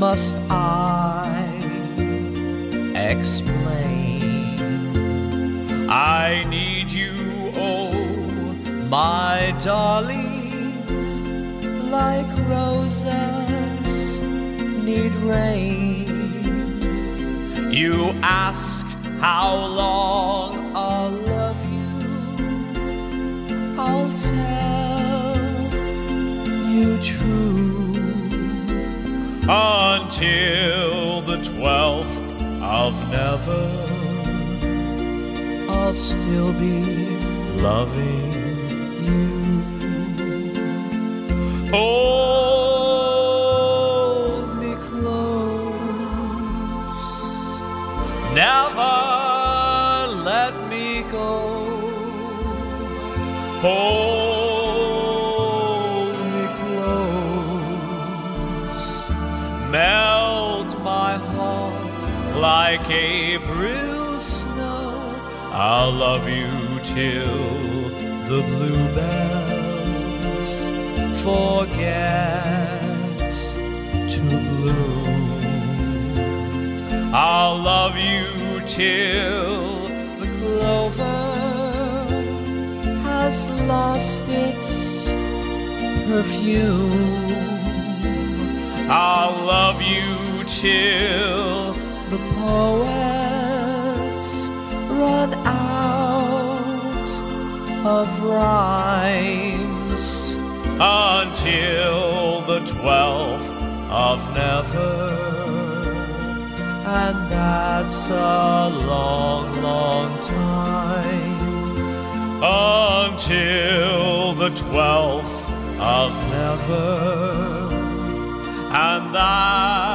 must I explain? I need you, oh, my darling, like roses need rain. You ask how long I'll love you, I'll tell you true. Until the 12th of never, I'll still be loving you. Hold me close, never let me go. Hold me close, melt my heart like April snow. I'll love you till the bluebells forget to bloom. I'll love you till the clover has lost its perfume. I'll love you till the poets run out of rhymes. Until the 12th of never, and that's a long, long time. Until the 12th of never, and that